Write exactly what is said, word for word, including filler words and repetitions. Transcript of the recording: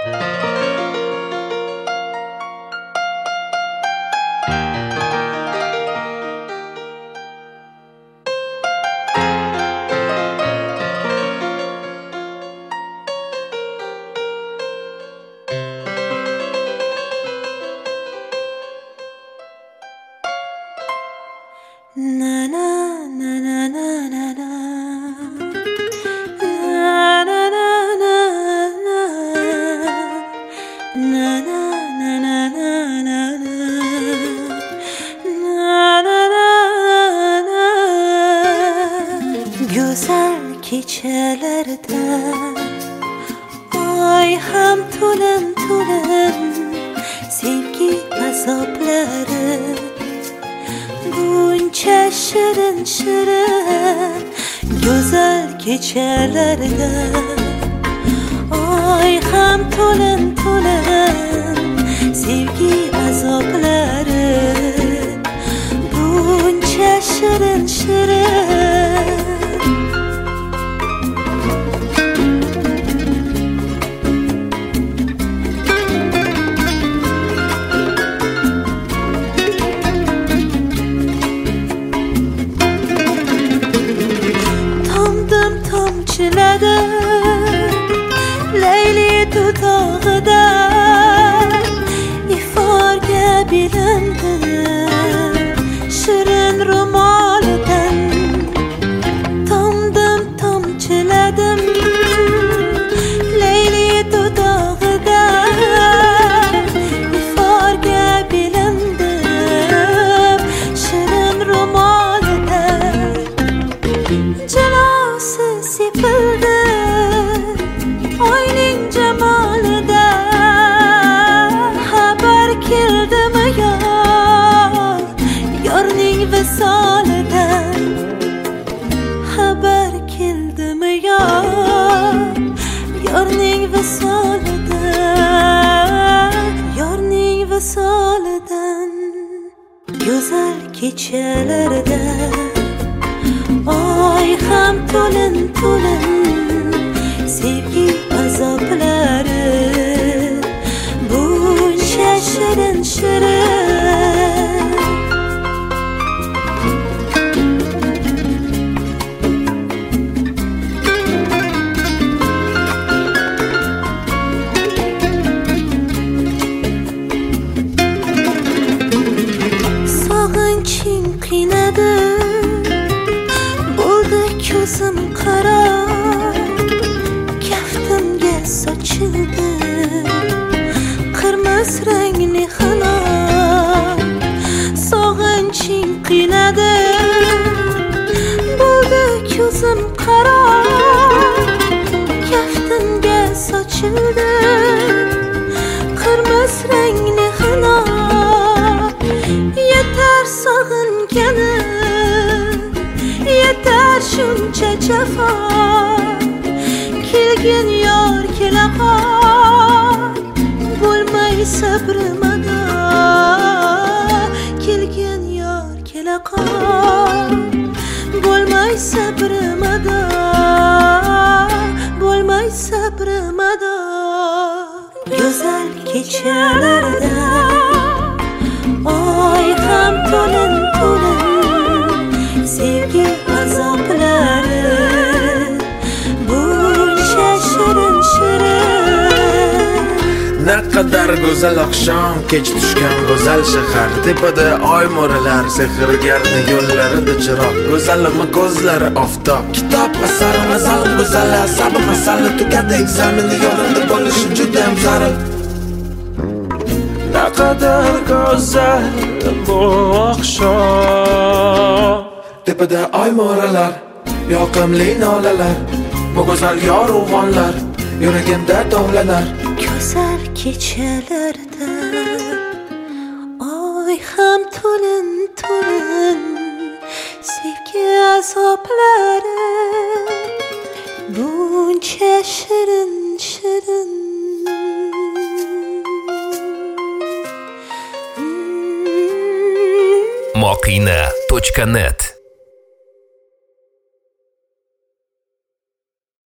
Na na na na na na na na na na na na na na na. Güzel keçelerde ay ham to'lin to'lin sevgi azobları buncha shirin shirin go'zal kechalarda oy ham to'lin to'lin sevgi azoblari buncha shirin shirin. Leyli dudağıda ifarga bilindim shirin ro'molidan tomdim tomchiladim Leyli dudağıda ifarga bilindim shirin ro'molidan jilosi sepildi oyning jamolida xabar keldimi yor yorning visolidan xabar keldimi yor yorning visolidan yorning visolidan go'zal kechalarda oy ham to'lin to'lin sevgi azoblari buncha shirin shirin. Sog'inching qiynadi bo'ldi ko'zim qaro sochildi qirmiz rangli xalon sog'inching qiynadi bo'ldi ko'zim qaro kaftimga sochildi qirmiz rangli xalon yetar sog'inganim yetar shuncha jafo kelgin yor kelaqol bo'lmay sabrimada kelgin yor kelaqol bo'lmay sabrimada bo'lmay sabrimada go'zal kechalarda oy ham to'lin to'lin sevgi azoblari naqadar go'zal oqshom kech tushgan go'zal shahar tepada oy mo'ralar sehrgarni yo'llarida chiroq go'zalimi ko'zlari oftob kitob asar masalim go'zal sabr masala tugadi ekzameni yo'lida bo'lishi juda ham zarur. Naqadar go'zal bu oqshom tepada oy mo'ralar yoqimli nolalar bu go'zal yorug'onlar yuragimda tovlanar go'zal kechalarda oy ham to'lin to'lin sevgi azoblari buncha shirin shirin. Mokina точка нет